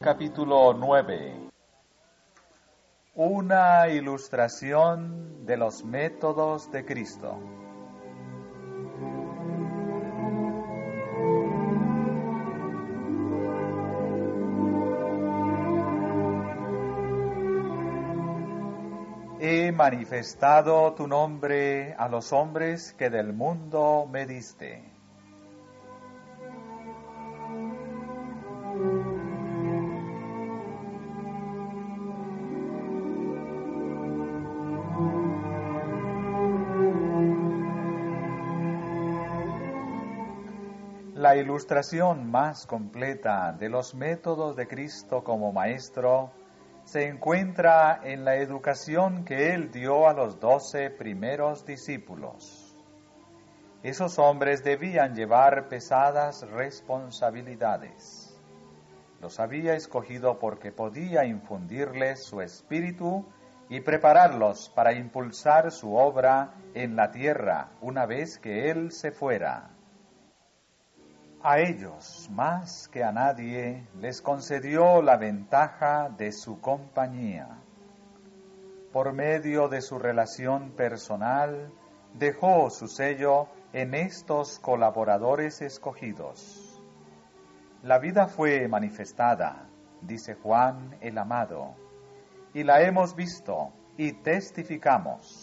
capítulo 9. Una ilustración de los métodos de Cristo. He manifestado tu nombre a los hombres que del mundo me diste. La ilustración más completa de los métodos de Cristo como Maestro se encuentra en la educación que Él dio a los 12 primeros discípulos. Esos hombres debían llevar pesadas responsabilidades. Los había escogido porque podía infundirles su espíritu y prepararlos para impulsar su obra en la tierra una vez que Él se fuera. A ellos, más que a nadie, les concedió la ventaja de su compañía. Por medio de su relación personal, dejó su sello en estos colaboradores escogidos. La vida fue manifestada, dice Juan el Amado, y la hemos visto y testificamos.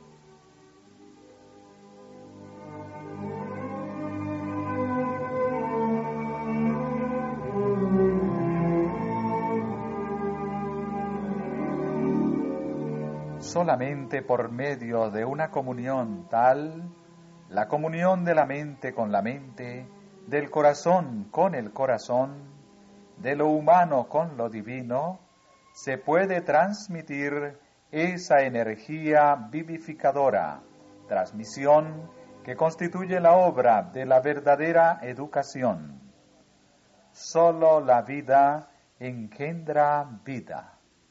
Solamente por medio de una comunión tal, la comunión de la mente con la mente, del corazón con el corazón, de lo humano con lo divino, se puede transmitir esa energía vivificadora, transmisión que constituye la obra de la verdadera educación. Solo la vida engendra vida.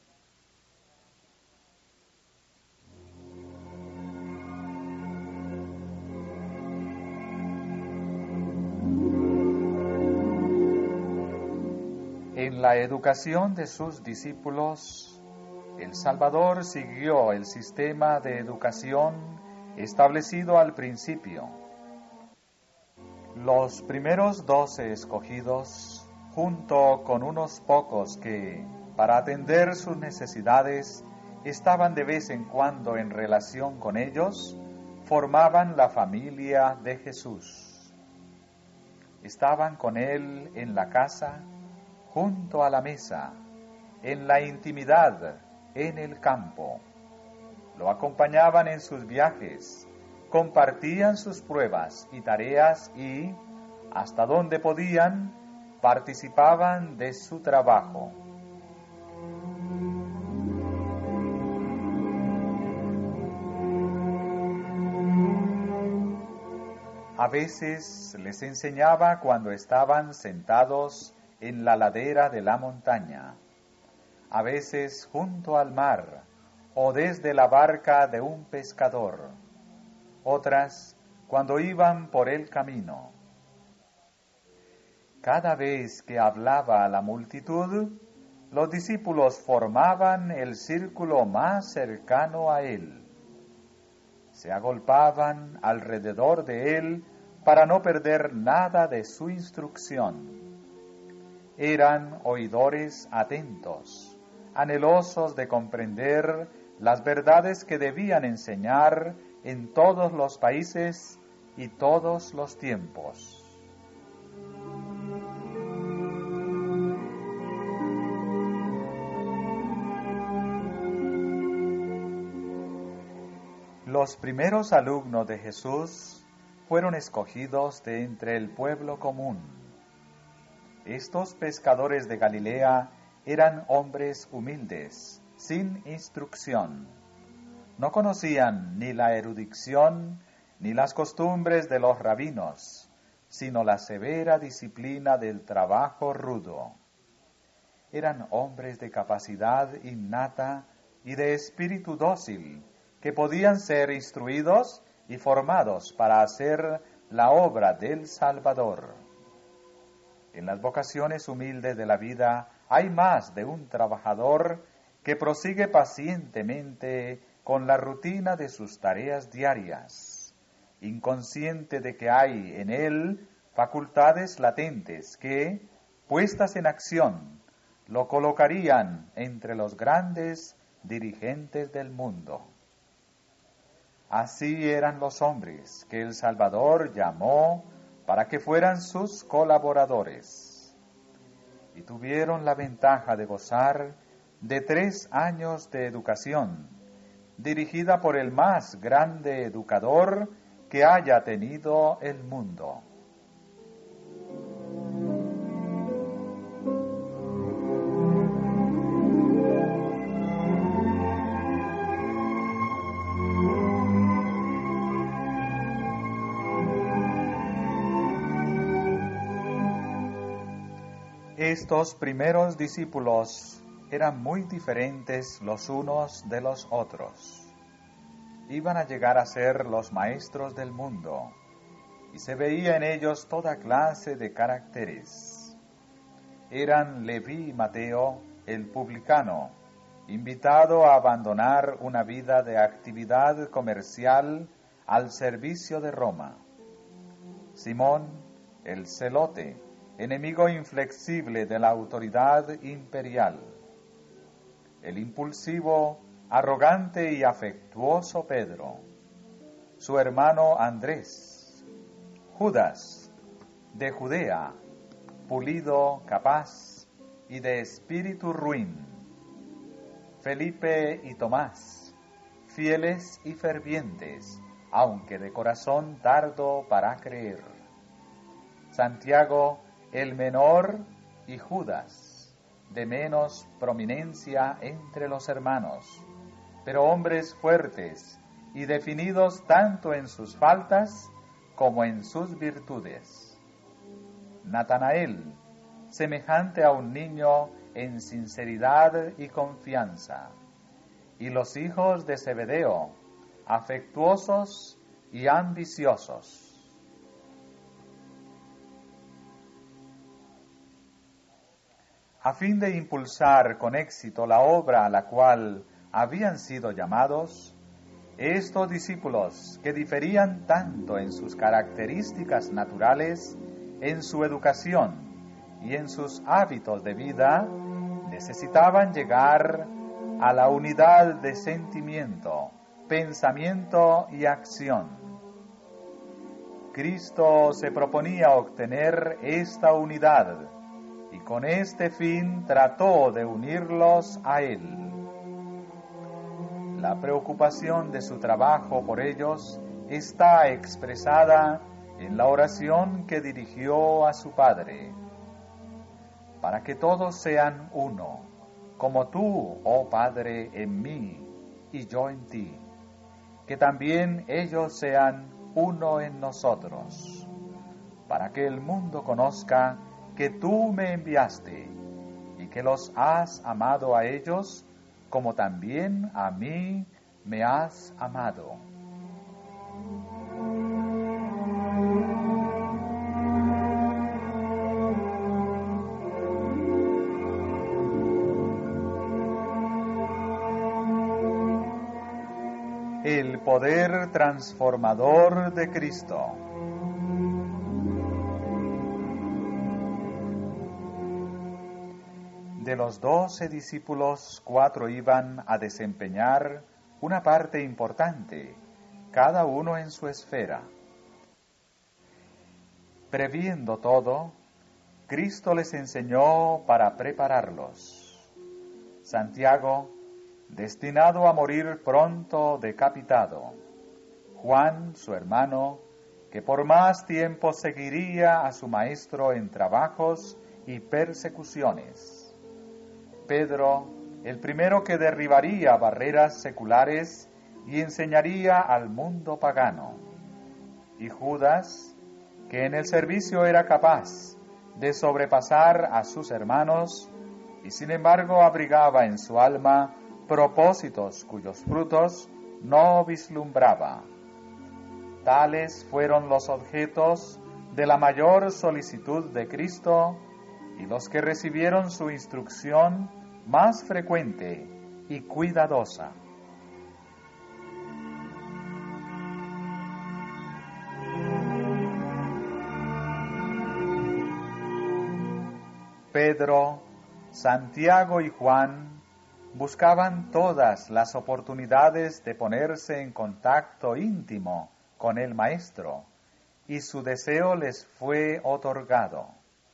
En la educación de sus discípulos, el Salvador siguió el sistema de educación establecido al principio. Los primeros 12 escogidos, junto con unos pocos que, para atender sus necesidades, estaban de vez en cuando en relación con ellos, formaban la familia de Jesús. Estaban con Él en la casa, junto a la mesa, en la intimidad, en el campo. Lo acompañaban en sus viajes, compartían sus pruebas y tareas y, hasta donde podían, participaban de su trabajo. A veces les enseñaba cuando estaban sentados en la ladera de la montaña, a veces junto al mar o desde la barca de un pescador, otras cuando iban por el camino. Cada vez que hablaba a la multitud, los discípulos formaban el círculo más cercano a él. Se agolpaban alrededor de él para no perder nada de su instrucción. Eran oidores atentos, anhelosos de comprender las verdades que debían enseñar en todos los países y todos los tiempos. Los primeros alumnos de Jesús fueron escogidos de entre el pueblo común. Estos pescadores de Galilea eran hombres humildes, sin instrucción. No conocían ni la erudición ni las costumbres de los rabinos, sino la severa disciplina del trabajo rudo. Eran hombres de capacidad innata y de espíritu dócil, que podían ser instruidos y formados para hacer la obra del Salvador. En las vocaciones humildes de la vida hay más de un trabajador que prosigue pacientemente con la rutina de sus tareas diarias, inconsciente de que hay en él facultades latentes que, puestas en acción, lo colocarían entre los grandes dirigentes del mundo. Así eran los hombres que el Salvador llamó para que fueran sus colaboradores, y tuvieron la ventaja de gozar de 3 años de educación, dirigida por el más grande educador que haya tenido el mundo. Estos primeros discípulos eran muy diferentes los unos de los otros. Iban a llegar a ser los maestros del mundo, y se veía en ellos toda clase de caracteres. Eran Leví y Mateo, el publicano, invitado a abandonar una vida de actividad comercial al servicio de Roma. Simón, el celote, enemigo inflexible de la autoridad imperial. El impulsivo, arrogante y afectuoso Pedro. Su hermano Andrés. Judas, de Judea, pulido, capaz y de espíritu ruin. Felipe y Tomás, fieles y fervientes, aunque de corazón tardo para creer. Santiago, el menor, y Judas, de menos prominencia entre los hermanos, pero hombres fuertes y definidos tanto en sus faltas como en sus virtudes. Natanael, semejante a un niño en sinceridad y confianza, y los hijos de Zebedeo, afectuosos y ambiciosos. A fin de impulsar con éxito la obra a la cual habían sido llamados, estos discípulos, que diferían tanto en sus características naturales, en su educación y en sus hábitos de vida, necesitaban llegar a la unidad de sentimiento, pensamiento y acción. Cristo se proponía obtener esta unidad, y con este fin trató de unirlos a Él. La preocupación de su trabajo por ellos está expresada en la oración que dirigió a su Padre. Para que todos sean uno, como tú, oh Padre, en mí y yo en ti, que también ellos sean uno en nosotros, para que el mundo conozca que tú me enviaste y que los has amado a ellos como también a mí me has amado. El poder transformador de Cristo. De los 12 discípulos, 4 iban a desempeñar una parte importante, cada uno en su esfera. Previendo todo, Cristo les enseñó para prepararlos. Santiago, destinado a morir pronto decapitado. Juan, su hermano, que por más tiempo seguiría a su maestro en trabajos y persecuciones. Pedro, el primero que derribaría barreras seculares y enseñaría al mundo pagano. Y Judas, que en el servicio era capaz de sobrepasar a sus hermanos y sin embargo abrigaba en su alma propósitos cuyos frutos no vislumbraba. Tales fueron los objetos de la mayor solicitud de Cristo y los que recibieron su instrucción más frecuente y cuidadosa. Pedro, Santiago y Juan buscaban todas las oportunidades de ponerse en contacto íntimo con el Maestro, y su deseo les fue otorgado.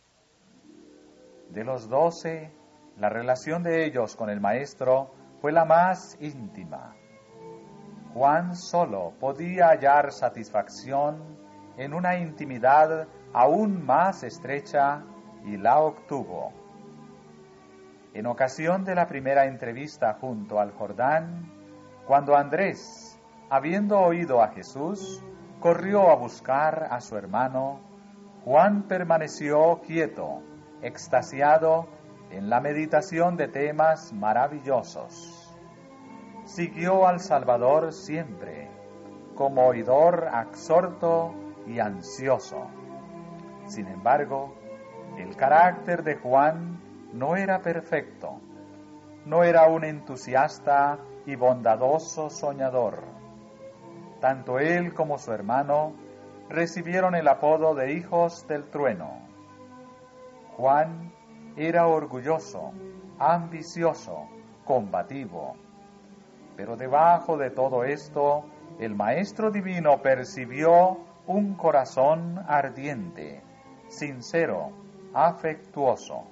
De los 12, la relación de ellos con el Maestro fue la más íntima. Juan solo podía hallar satisfacción en una intimidad aún más estrecha y la obtuvo. En ocasión de la primera entrevista junto al Jordán, cuando Andrés, habiendo oído a Jesús, corrió a buscar a su hermano, Juan permaneció quieto, extasiado en la meditación de temas maravillosos. Siguió al Salvador siempre, como oidor absorto y ansioso. Sin embargo, el carácter de Juan no era perfecto, no era un entusiasta y bondadoso soñador. Tanto él como su hermano recibieron el apodo de hijos del trueno. Juan era orgulloso, ambicioso, combativo. Pero debajo de todo esto, el Maestro Divino percibió un corazón ardiente, sincero, afectuoso.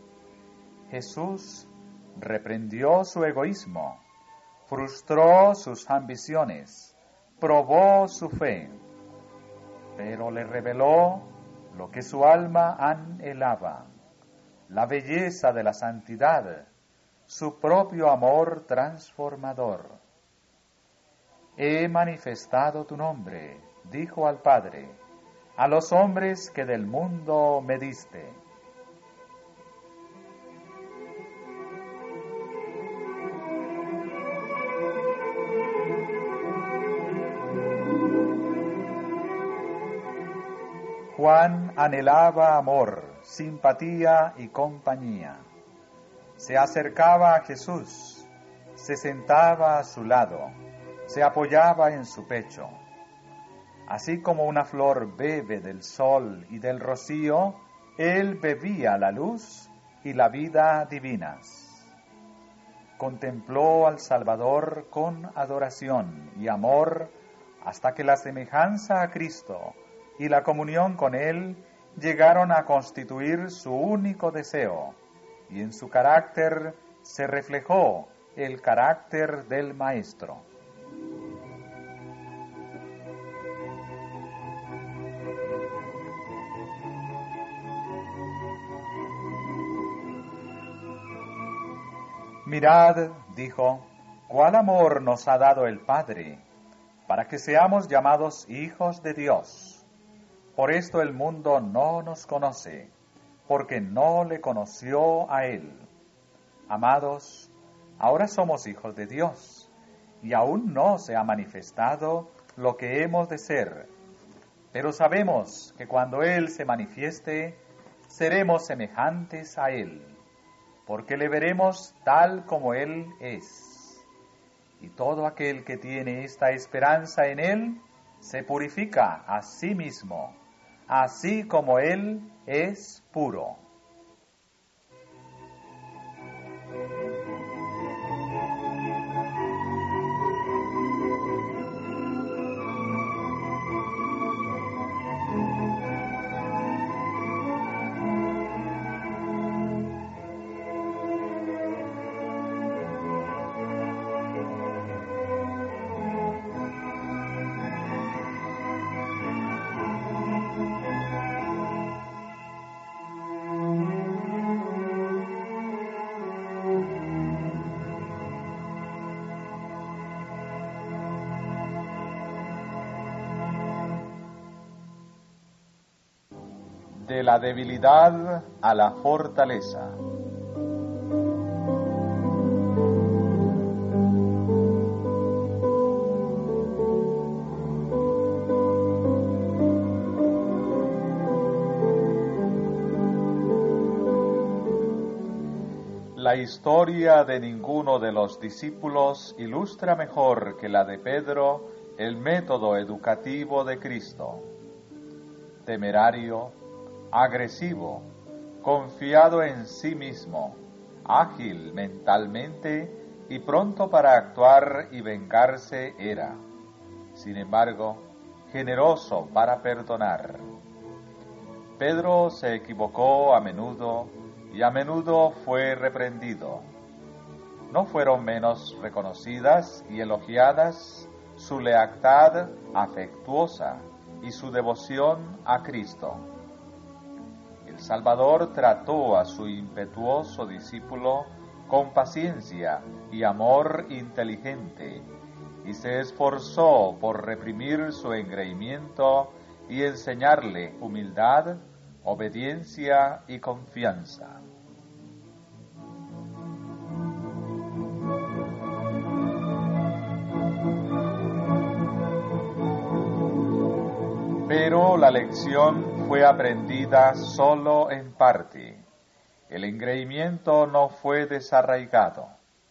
Jesús reprendió su egoísmo, frustró sus ambiciones, probó su fe, pero le reveló lo que su alma anhelaba, la belleza de la santidad, su propio amor transformador. He manifestado tu nombre, dijo al Padre, a los hombres que del mundo me diste. Juan anhelaba amor, simpatía y compañía. Se acercaba a Jesús, se sentaba a su lado, se apoyaba en su pecho. Así como una flor bebe del sol y del rocío, él bebía la luz y la vida divinas. Contempló al Salvador con adoración y amor hasta que la semejanza a Cristo y la comunión con Él llegaron a constituir su único deseo, y en su carácter se reflejó el carácter del Maestro. Mirad, dijo, cuál amor nos ha dado el Padre, para que seamos llamados hijos de Dios. Por esto el mundo no nos conoce, porque no le conoció a Él. Amados, ahora somos hijos de Dios, y aún no se ha manifestado lo que hemos de ser. Pero sabemos que cuando Él se manifieste, seremos semejantes a Él, porque le veremos tal como Él es. Y todo aquel que tiene esta esperanza en Él, se purifica a sí mismo, así como Él es puro. De la debilidad a la fortaleza. La historia de ninguno de los discípulos ilustra mejor que la de Pedro el método educativo de Cristo. Temerario, agresivo, confiado en sí mismo, ágil mentalmente y pronto para actuar y vengarse era. Sin embargo, generoso para perdonar. Pedro se equivocó a menudo y a menudo fue reprendido. No fueron menos reconocidas y elogiadas su lealtad afectuosa y su devoción a Cristo. El Salvador trató a su impetuoso discípulo con paciencia y amor inteligente y se esforzó por reprimir su engreimiento y enseñarle humildad, obediencia y confianza. Pero la lección fue aprendida solo en parte. El engreimiento no fue desarraigado.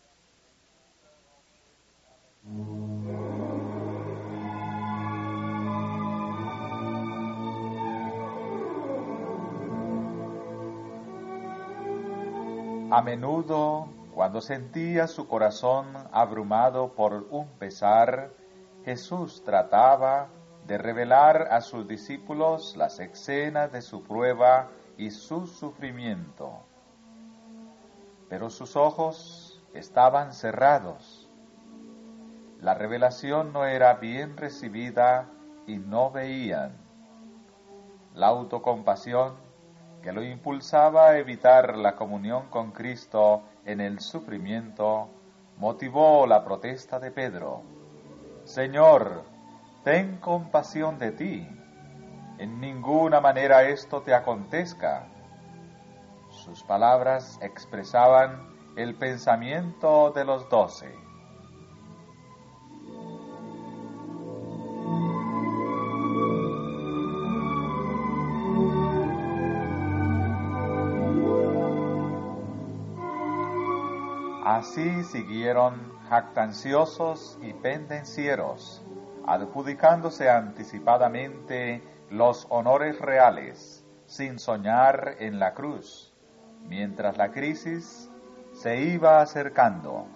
A menudo, cuando sentía su corazón abrumado por un pesar, Jesús trataba de revelar a sus discípulos las escenas de su prueba y su sufrimiento. Pero sus ojos estaban cerrados. La revelación no era bien recibida y no veían. La autocompasión, que lo impulsaba a evitar la comunión con Cristo en el sufrimiento, motivó la protesta de Pedro. Señor, ten compasión de ti. En ninguna manera esto te acontezca. Sus palabras expresaban el pensamiento de los 12. Así siguieron jactanciosos y pendencieros, adjudicándose anticipadamente los honores reales, sin soñar en la cruz, mientras la crisis se iba acercando.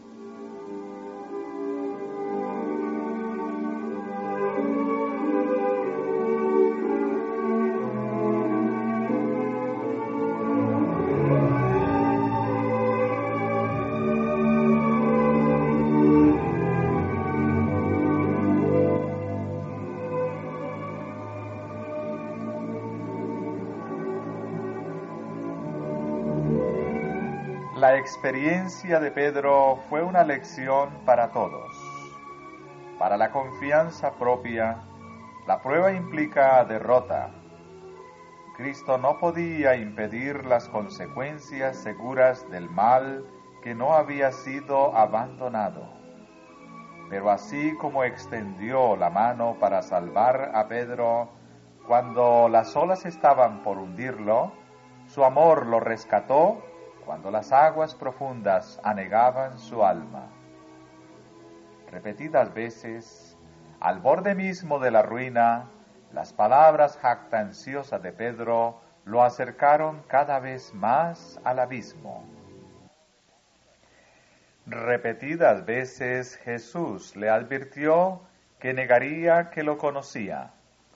La experiencia de Pedro fue una lección para todos. Para la confianza propia, la prueba implica derrota. Cristo no podía impedir las consecuencias seguras del mal que no había sido abandonado. Pero así como extendió la mano para salvar a Pedro cuando las olas estaban por hundirlo, su amor lo rescató cuando las aguas profundas anegaban su alma. Repetidas veces, al borde mismo de la ruina, las palabras jactanciosas de Pedro lo acercaron cada vez más al abismo. Repetidas veces Jesús le advirtió que negaría que lo conocía.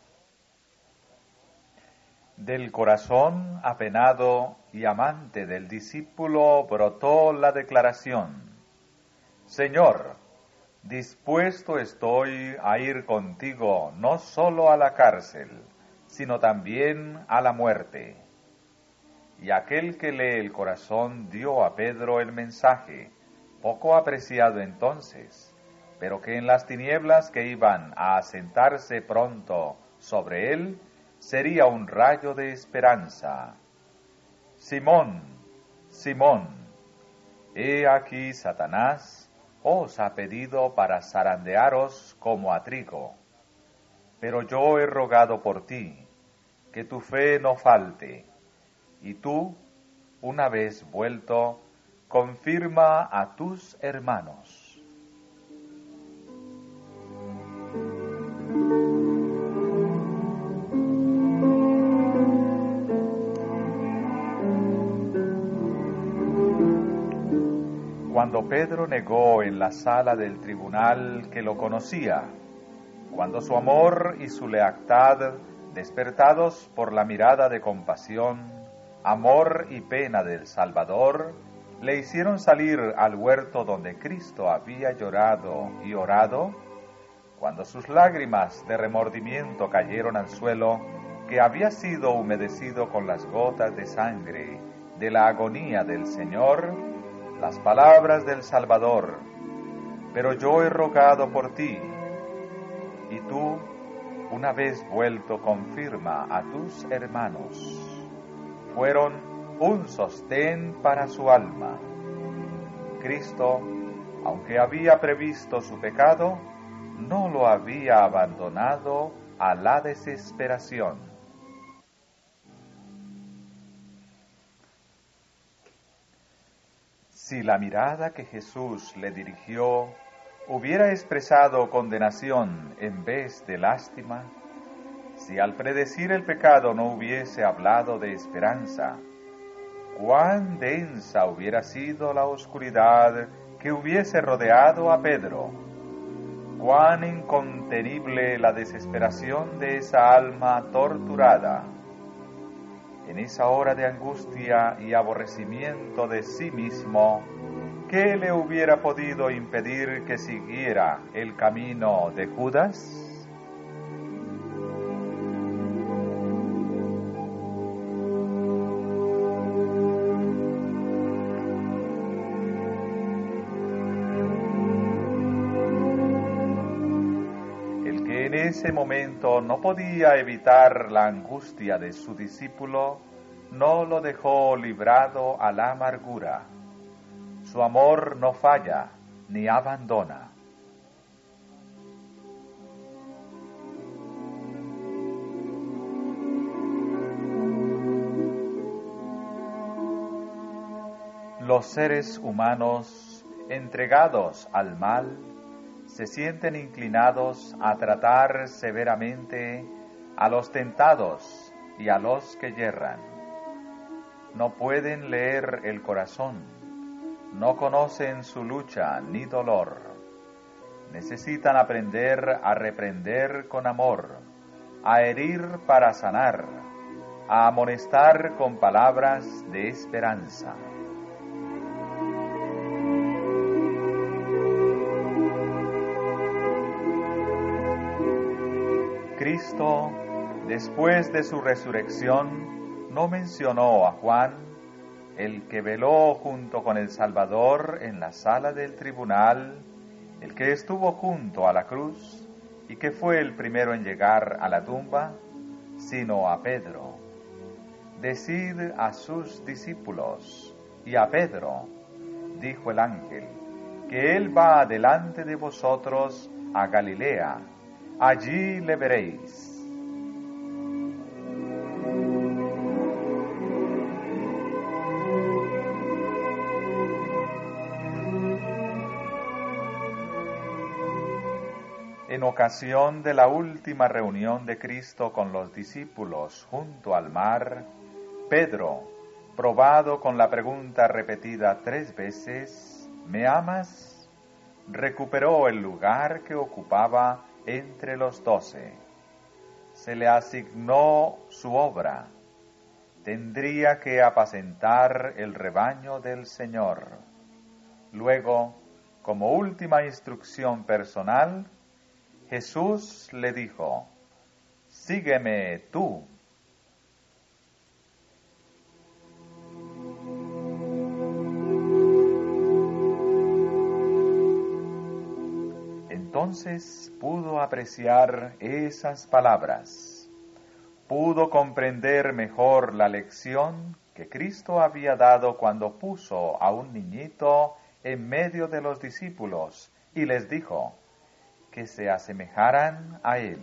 Del corazón apenado y amante del discípulo brotó la declaración: Señor, dispuesto estoy a ir contigo no solo a la cárcel, sino también a la muerte. Y aquel que lee el corazón dio a Pedro el mensaje, poco apreciado entonces, pero que en las tinieblas que iban a asentarse pronto sobre él, sería un rayo de esperanza. Simón, Simón, he aquí Satanás os ha pedido para zarandearos como a trigo. Pero yo he rogado por ti, que tu fe no falte, y tú, una vez vuelto, confirma a tus hermanos. Cuando Pedro negó en la sala del tribunal que lo conocía, cuando su amor y su lealtad, despertados por la mirada de compasión, amor y pena del Salvador, le hicieron salir al huerto donde Cristo había llorado y orado, cuando sus lágrimas de remordimiento cayeron al suelo, que había sido humedecido con las gotas de sangre de la agonía del Señor, las palabras del Salvador: pero yo he rogado por ti, y tú, una vez vuelto, confirma a tus hermanos, fueron un sostén para su alma. Cristo, aunque había previsto su pecado, no lo había abandonado a la desesperación. Si la mirada que Jesús le dirigió hubiera expresado condenación en vez de lástima, si al predecir el pecado no hubiese hablado de esperanza, cuán densa hubiera sido la oscuridad que hubiese rodeado a Pedro, cuán incontenible la desesperación de esa alma torturada. En esa hora de angustia y aborrecimiento de sí mismo, ¿qué le hubiera podido impedir que siguiera el camino de Judas? El que en ese momento no podía evitar la angustia de su discípulo, no lo dejó librado a la amargura. Su amor no falla ni abandona. Los seres humanos, entregados al mal, se sienten inclinados a tratar severamente a los tentados y a los que yerran. No pueden leer el corazón, no conocen su lucha ni dolor. Necesitan aprender a reprender con amor, a herir para sanar, a amonestar con palabras de esperanza. Cristo, después de su resurrección, no mencionó a Juan, el que veló junto con el Salvador en la sala del tribunal, el que estuvo junto a la cruz y que fue el primero en llegar a la tumba, sino a Pedro. Decid a sus discípulos y a Pedro, dijo el ángel, que él va delante de vosotros a Galilea. Allí le veréis. En ocasión de la última reunión de Cristo con los discípulos junto al mar, Pedro, probado con la pregunta repetida 3 veces, ¿me amas?, recuperó el lugar que ocupaba entre los 12. Se le asignó su obra. Tendría que apacentar el rebaño del Señor. Luego, como última instrucción personal, Jesús le dijo: sígueme tú. Entonces pudo apreciar esas palabras, pudo comprender mejor la lección que Cristo había dado cuando puso a un niñito en medio de los discípulos y les dijo que se asemejaran a él.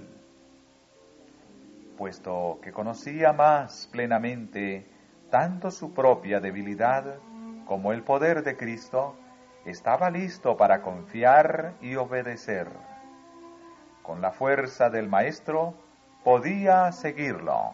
Puesto que conocía más plenamente tanto su propia debilidad como el poder de Cristo, estaba listo para confiar y obedecer. Con la fuerza del Maestro, podía seguirlo.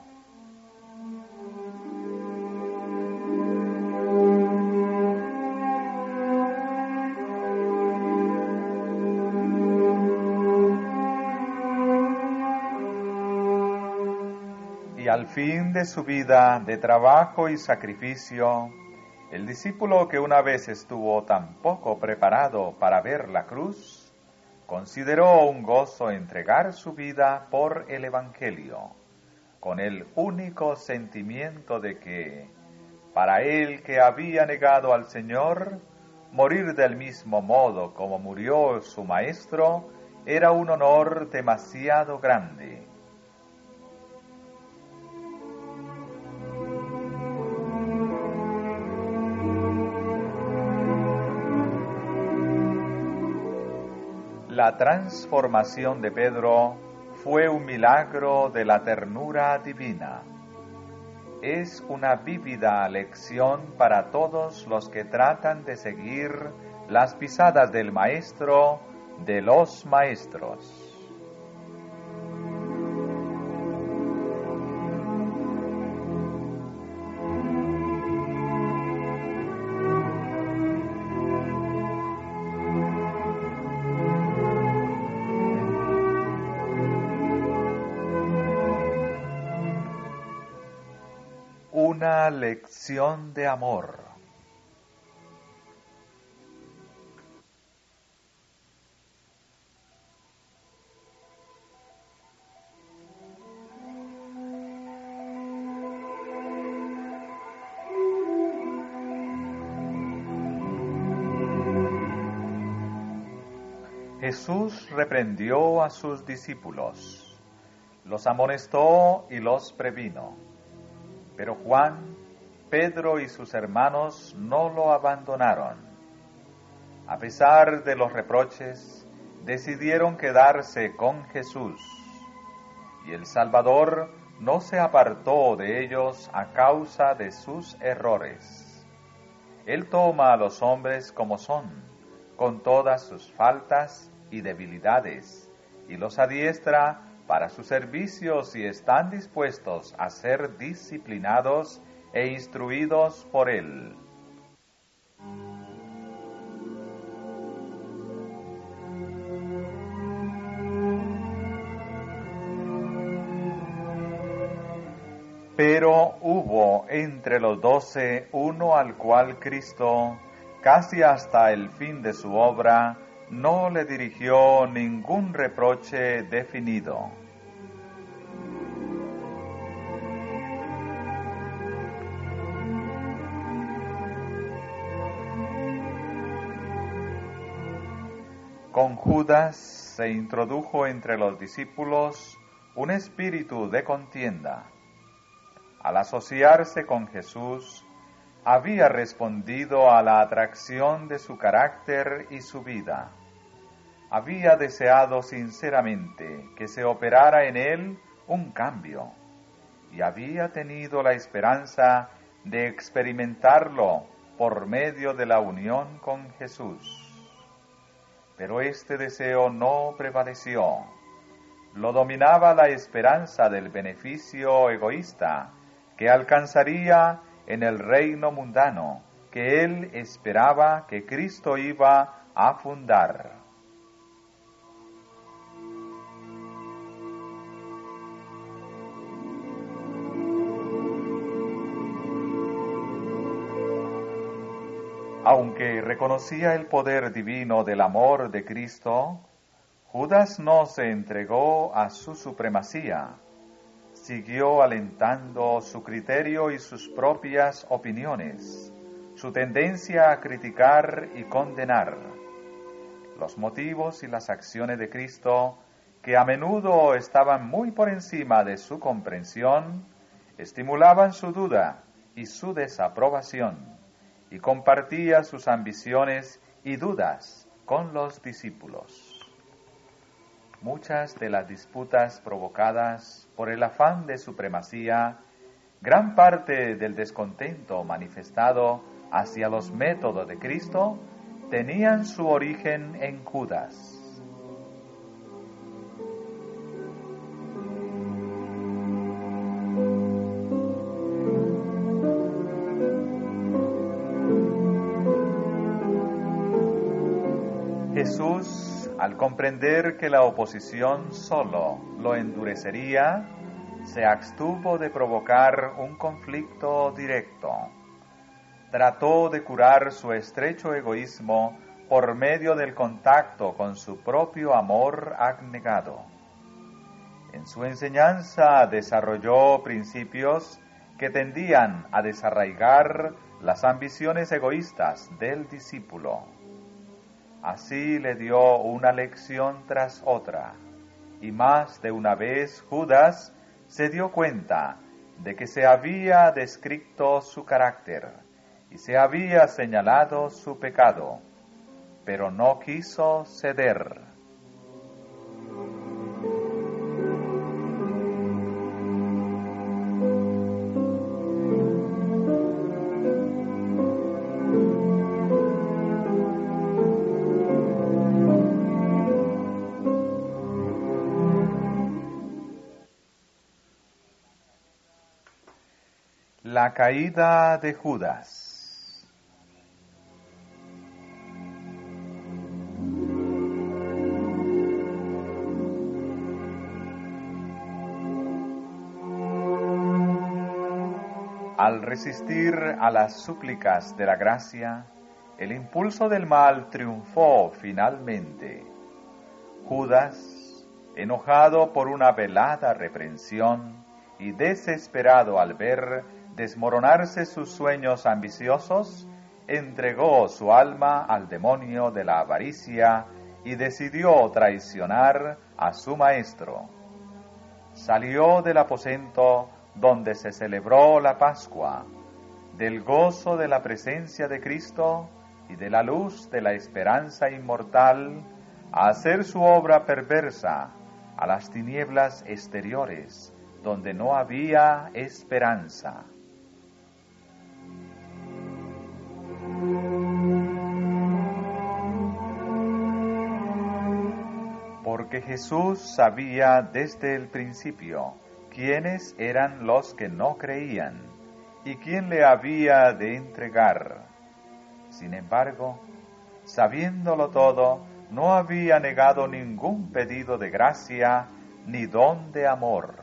Y al fin de su vida de trabajo y sacrificio, el discípulo que una vez estuvo tan poco preparado para ver la cruz, consideró un gozo entregar su vida por el Evangelio, con el único sentimiento de que, para él que había negado al Señor, morir del mismo modo como murió su Maestro era un honor demasiado grande. La transformación de Pedro fue un milagro de la ternura divina. Es una vívida lección para todos los que tratan de seguir las pisadas del Maestro de los Maestros. Una lección de amor. Jesús reprendió a sus discípulos, los amonestó y los previno. Pero Juan, Pedro y sus hermanos no lo abandonaron. A pesar de los reproches, decidieron quedarse con Jesús, y el Salvador no se apartó de ellos a causa de sus errores. Él toma a los hombres como son, con todas sus faltas y debilidades, y los adiestra para su servicio si están dispuestos a ser disciplinados e instruidos por Él. Pero hubo entre los 12 uno al cual Cristo, casi hasta el fin de su obra, no le dirigió ningún reproche definido. Con Judas se introdujo entre los discípulos un espíritu de contienda. Al asociarse con Jesús, había respondido a la atracción de su carácter y su vida. Había deseado sinceramente que se operara en él un cambio, y había tenido la esperanza de experimentarlo por medio de la unión con Jesús. Pero este deseo no prevaleció. Lo dominaba la esperanza del beneficio egoísta que alcanzaría en el reino mundano que él esperaba que Cristo iba a fundar. Aunque reconocía el poder divino del amor de Cristo, Judas no se entregó a su supremacía. Siguió alentando su criterio y sus propias opiniones, su tendencia a criticar y condenar. Los motivos y las acciones de Cristo, que a menudo estaban muy por encima de su comprensión, estimulaban su duda y su desaprobación, y compartía sus ambiciones y dudas con los discípulos. Muchas de las disputas provocadas por el afán de supremacía, gran parte del descontento manifestado hacia los métodos de Cristo tenían su origen en Judas. Jesús, al comprender que la oposición solo lo endurecería, se abstuvo de provocar un conflicto directo. Trató de curar su estrecho egoísmo por medio del contacto con su propio amor abnegado. En su enseñanza desarrolló principios que tendían a desarraigar las ambiciones egoístas del discípulo. Así le dio una lección tras otra, y más de una vez Judas se dio cuenta de que se había descrito su carácter y se había señalado su pecado, pero no quiso ceder. La caída de Judas. Al resistir a las súplicas de la gracia, el impulso del mal triunfó finalmente. Judas, enojado por una velada reprensión y desesperado al ver desmoronarse sus sueños ambiciosos, entregó su alma al demonio de la avaricia y decidió traicionar a su maestro. Salió del aposento donde se celebró la Pascua, del gozo de la presencia de Cristo y de la luz de la esperanza inmortal, a hacer su obra perversa a las tinieblas exteriores, donde no había esperanza. Porque Jesús sabía desde el principio quiénes eran los que no creían y quién le había de entregar. Sin embargo, sabiéndolo todo, no había negado ningún pedido de gracia ni don de amor.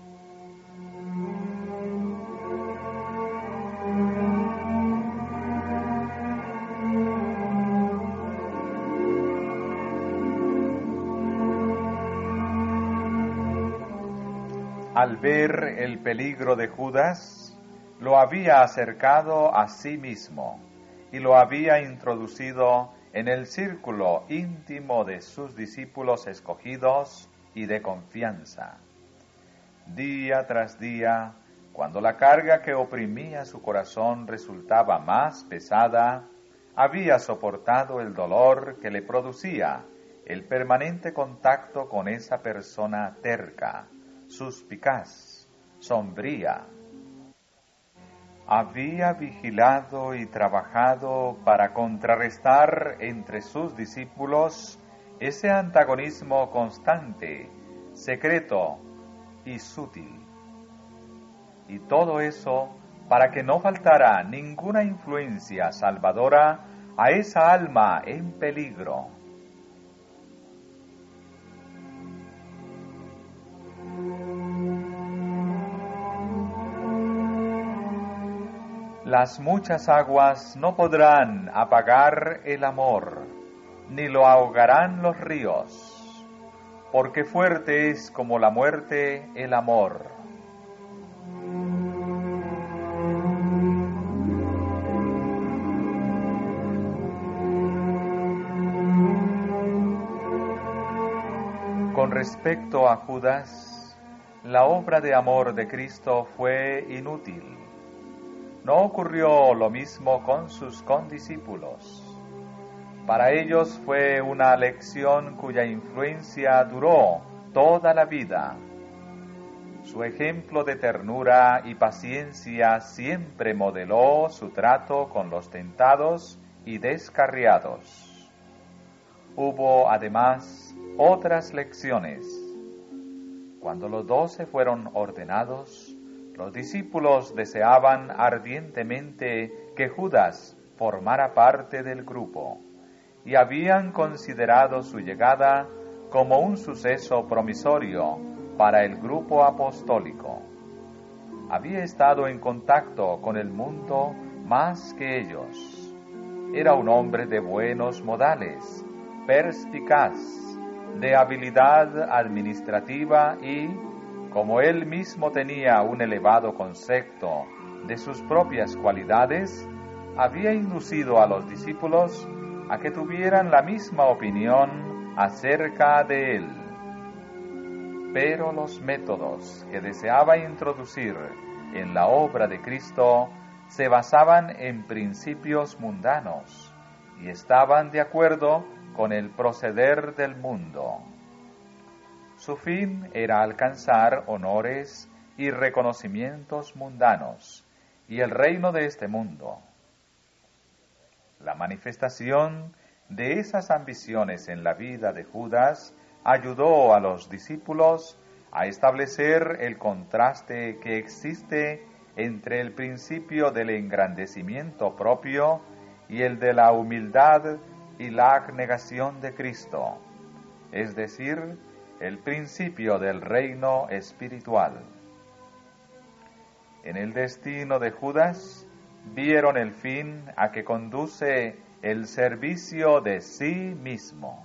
Al ver el peligro de Judas, lo había acercado a sí mismo y lo había introducido en el círculo íntimo de sus discípulos escogidos y de confianza. Día tras día, cuando la carga que oprimía su corazón resultaba más pesada, había soportado el dolor que le producía el permanente contacto con esa persona terca, suspicaz, sombría. Había vigilado y trabajado para contrarrestar entre sus discípulos ese antagonismo constante, secreto y sutil. Y todo eso para que no faltara ninguna influencia salvadora a esa alma en peligro. Las muchas aguas no podrán apagar el amor, ni lo ahogarán los ríos, porque fuerte es como la muerte el amor. Con respecto a Judas, la obra de amor de Cristo fue inútil. No ocurrió lo mismo con sus condiscípulos. Para ellos fue una lección cuya influencia duró toda la vida. Su ejemplo de ternura y paciencia siempre modeló su trato con los tentados y descarriados. Hubo además otras lecciones. Cuando los 12 fueron ordenados, los discípulos deseaban ardientemente que Judas formara parte del grupo y habían considerado su llegada como un suceso promisorio para el grupo apostólico. Había estado en contacto con el mundo más que ellos. Era un hombre de buenos modales, perspicaz, de habilidad administrativa y, como él mismo tenía un elevado concepto de sus propias cualidades, había inducido a los discípulos a que tuvieran la misma opinión acerca de él. Pero los métodos que deseaba introducir en la obra de Cristo se basaban en principios mundanos y estaban de acuerdo con el proceder del mundo. Su fin era alcanzar honores y reconocimientos mundanos y el reino de este mundo. La manifestación de esas ambiciones en la vida de Judas ayudó a los discípulos a establecer el contraste que existe entre el principio del engrandecimiento propio y el de la humildad y la abnegación de Cristo, es decir, el principio del reino espiritual. En el destino de Judas vieron el fin a que conduce el servicio de sí mismo.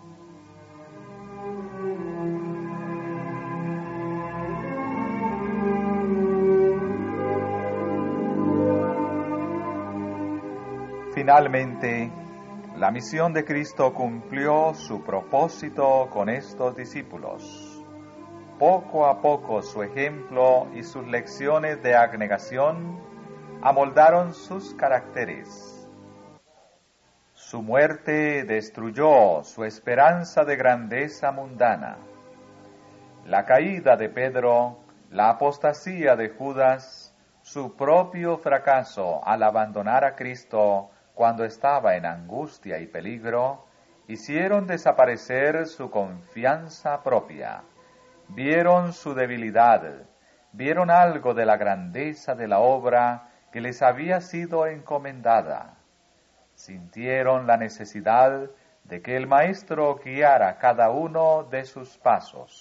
Finalmente, la misión de Cristo cumplió su propósito con estos discípulos. Poco a poco su ejemplo y sus lecciones de abnegación amoldaron sus caracteres. Su muerte destruyó su esperanza de grandeza mundana. La caída de Pedro, la apostasía de Judas, su propio fracaso al abandonar a Cristo cuando estaba en angustia y peligro, hicieron desaparecer su confianza propia. Vieron su debilidad, vieron algo de la grandeza de la obra que les había sido encomendada. Sintieron la necesidad de que el Maestro guiara cada uno de sus pasos.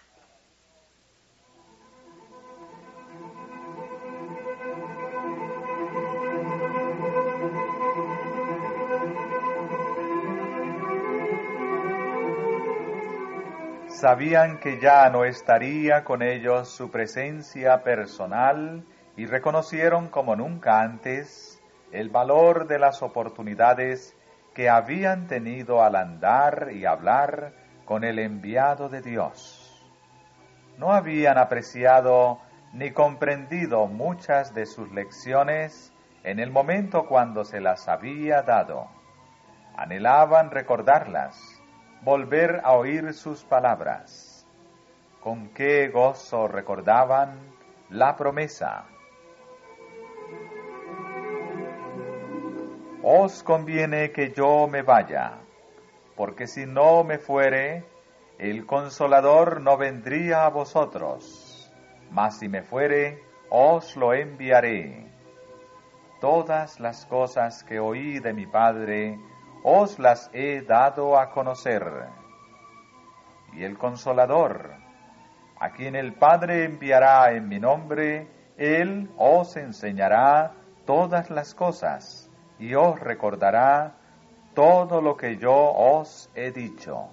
Sabían que ya no estaría con ellos su presencia personal y reconocieron como nunca antes el valor de las oportunidades que habían tenido al andar y hablar con el enviado de Dios. No habían apreciado ni comprendido muchas de sus lecciones en el momento cuando se las había dado. Anhelaban recordarlas, volver a oír sus palabras. Con qué gozo recordaban la promesa. Os conviene que yo me vaya, porque si no me fuere, el Consolador no vendría a vosotros, mas si me fuere, os lo enviaré. Todas las cosas que oí de mi Padre, os las he dado a conocer. Y el Consolador, a quien el Padre enviará en mi nombre, Él os enseñará todas las cosas y os recordará todo lo que yo os he dicho.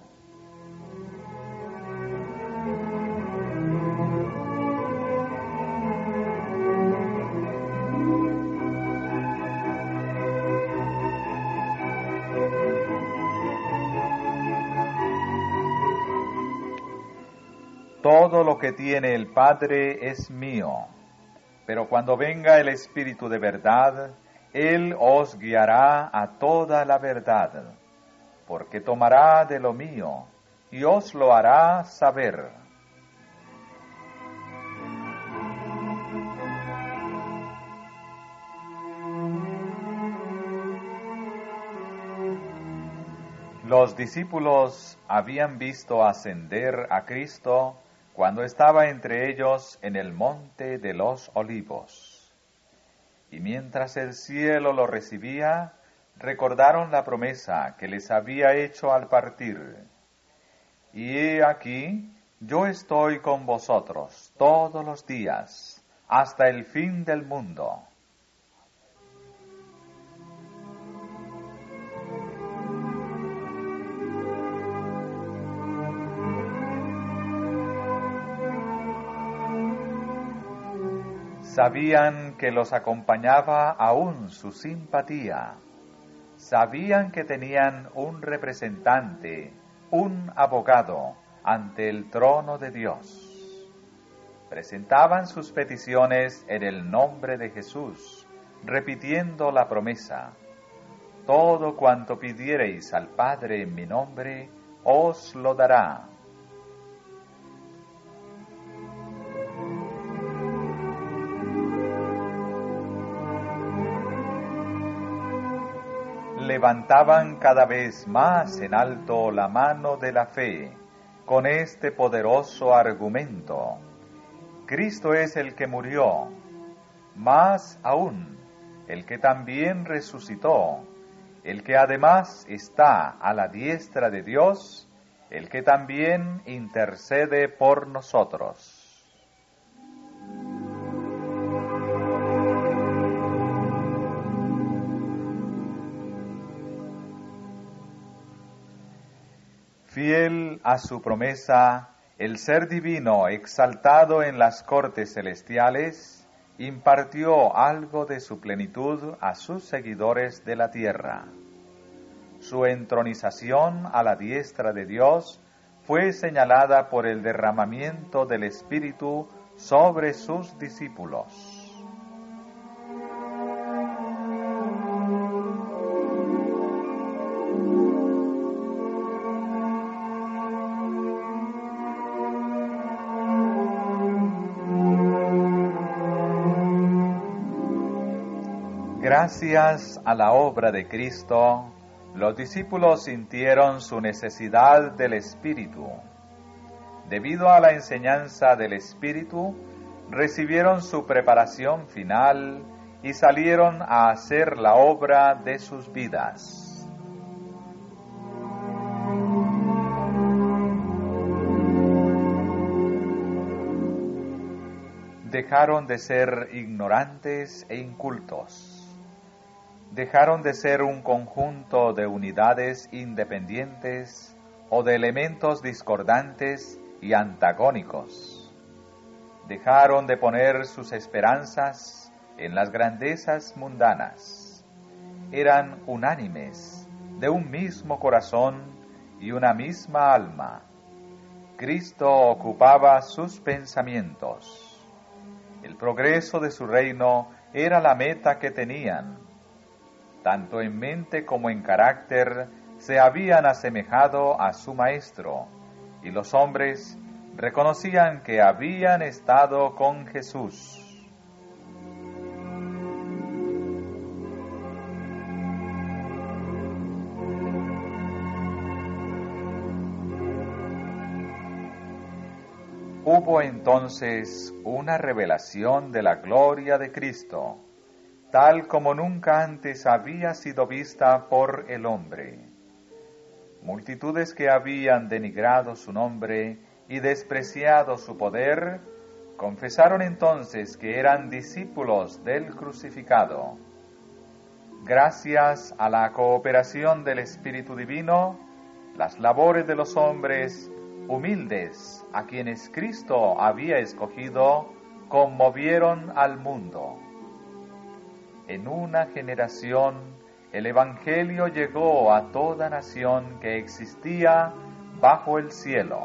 Todo lo que tiene el Padre es mío, pero cuando venga el Espíritu de verdad, Él os guiará a toda la verdad, porque tomará de lo mío y os lo hará saber. Los discípulos habían visto ascender a Cristo cuando estaba entre ellos en el monte de los Olivos. Y mientras el cielo lo recibía, recordaron la promesa que les había hecho al partir. Y he aquí, yo estoy con vosotros todos los días, hasta el fin del mundo. Sabían que los acompañaba aún su simpatía. Sabían que tenían un representante, un abogado, ante el trono de Dios. Presentaban sus peticiones en el nombre de Jesús, repitiendo la promesa: todo cuanto pidiereis al Padre en mi nombre, os lo dará. Levantaban cada vez más en alto la mano de la fe, con este poderoso argumento: Cristo es el que murió, más aún, el que también resucitó, el que además está a la diestra de Dios, el que también intercede por nosotros. Fiel a su promesa, el Ser Divino, exaltado en las cortes celestiales, impartió algo de su plenitud a sus seguidores de la tierra. Su entronización a la diestra de Dios fue señalada por el derramamiento del Espíritu sobre sus discípulos. Gracias a la obra de Cristo, los discípulos sintieron su necesidad del Espíritu. Debido a la enseñanza del Espíritu, recibieron su preparación final y salieron a hacer la obra de sus vidas. Dejaron de ser ignorantes e incultos. Dejaron de ser un conjunto de unidades independientes o de elementos discordantes y antagónicos. Dejaron de poner sus esperanzas en las grandezas mundanas. Eran unánimes, de un mismo corazón y una misma alma. Cristo ocupaba sus pensamientos. El progreso de su reino era la meta que tenían. Tanto en mente como en carácter se habían asemejado a su Maestro, y los hombres reconocían que habían estado con Jesús. Hubo entonces una revelación de la gloria de Cristo, tal como nunca antes había sido vista por el hombre. Multitudes que habían denigrado su nombre y despreciado su poder, confesaron entonces que eran discípulos del crucificado. Gracias a la cooperación del Espíritu Divino, las labores de los hombres humildes a quienes Cristo había escogido conmovieron al mundo. En una generación, el Evangelio llegó a toda nación que existía bajo el cielo.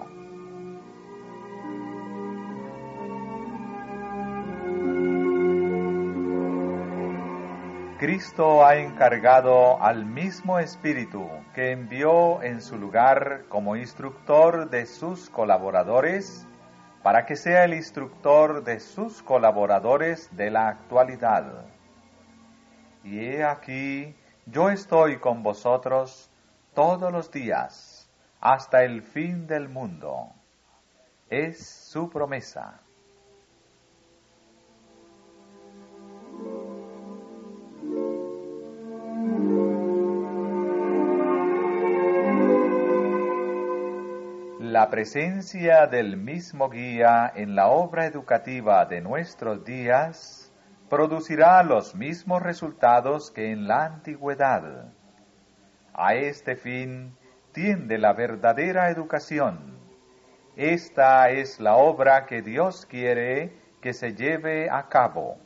Cristo ha encargado al mismo Espíritu que envió en su lugar como instructor de sus colaboradores, para que sea el instructor de sus colaboradores de la actualidad. Y he aquí, yo estoy con vosotros todos los días, hasta el fin del mundo. Es su promesa. La presencia del mismo guía en la obra educativa de nuestros días producirá los mismos resultados que en la antigüedad. A este fin tiende la verdadera educación. Esta es la obra que Dios quiere que se lleve a cabo.